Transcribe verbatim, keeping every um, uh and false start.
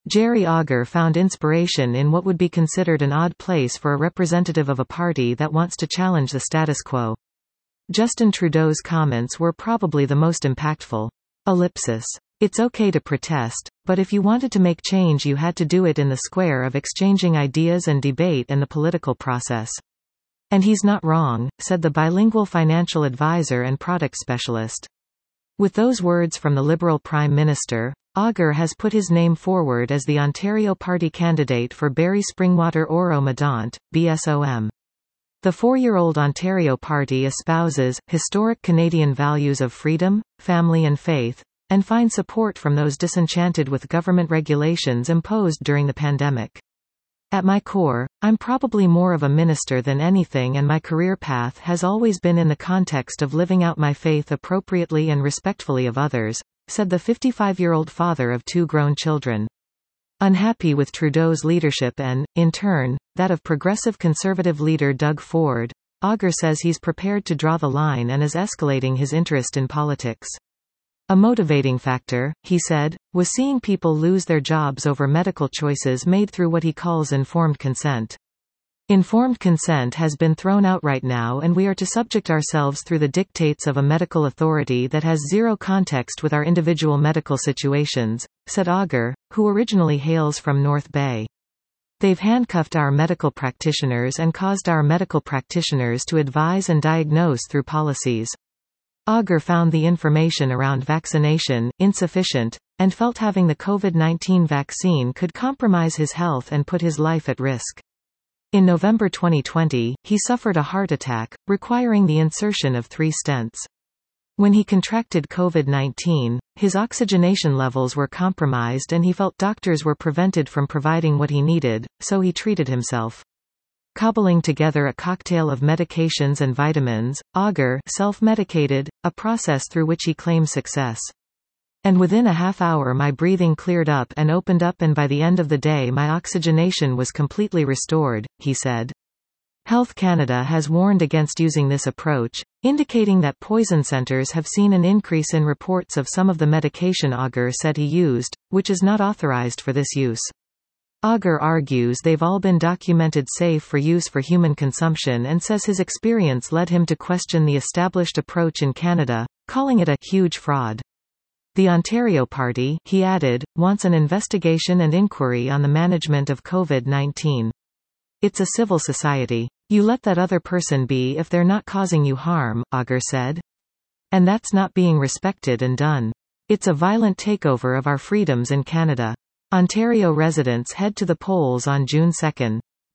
Jerry Auger found inspiration in what would be considered an odd place for a representative of a party that wants to challenge the status quo. Justin Trudeau's comments were probably the most impactful. Ellipsis. It's okay to protest, but if you wanted to make change you had to do it in the square of exchanging ideas and debate and the political process. And he's not wrong, said the bilingual financial advisor and product specialist. With those words from the Liberal Prime Minister, Auger has put his name forward as the Ontario Party candidate for Barrie Springwater Oro-Medonte, B S O M. The four-year-old Ontario Party espouses historic Canadian values of freedom, family and faith, and finds support from those disenchanted with government regulations imposed during the pandemic. At my core, I'm probably more of a minister than anything, and my career path has always been in the context of living out my faith appropriately and respectfully of others, said the fifty-five-year-old father of two grown children. Unhappy with Trudeau's leadership and, in turn, that of progressive Conservative leader Doug Ford, Auger says he's prepared to draw the line and is escalating his interest in politics. A motivating factor, he said, was seeing people lose their jobs over medical choices made through what he calls informed consent. Informed consent has been thrown out right now, and we are to subject ourselves through the dictates of a medical authority that has zero context with our individual medical situations, said Auger, who originally hails from North Bay. They've handcuffed our medical practitioners and caused our medical practitioners to advise and diagnose through policies. Auger found the information around vaccination insufficient, and felt having the COVID nineteen vaccine could compromise his health and put his life at risk. In November twenty twenty, he suffered a heart attack, requiring the insertion of three stents. When he contracted COVID nineteen, his oxygenation levels were compromised and he felt doctors were prevented from providing what he needed, so he treated himself. Cobbling together a cocktail of medications and vitamins, Auger self-medicated, a process through which he claims success. And within a half hour my breathing cleared up and opened up, and by the end of the day my oxygenation was completely restored, he said. Health Canada has warned against using this approach, indicating that poison centres have seen an increase in reports of some of the medication Auger said he used, which is not authorized for this use. Auger argues they've all been documented safe for use for human consumption, and says his experience led him to question the established approach in Canada, calling it a huge fraud. The Ontario Party, he added, wants an investigation and inquiry on the management of COVID nineteen. It's a civil society. You let that other person be if they're not causing you harm, Auger said. And that's not being respected and done. It's a violent takeover of our freedoms in Canada. Ontario residents head to the polls on June second.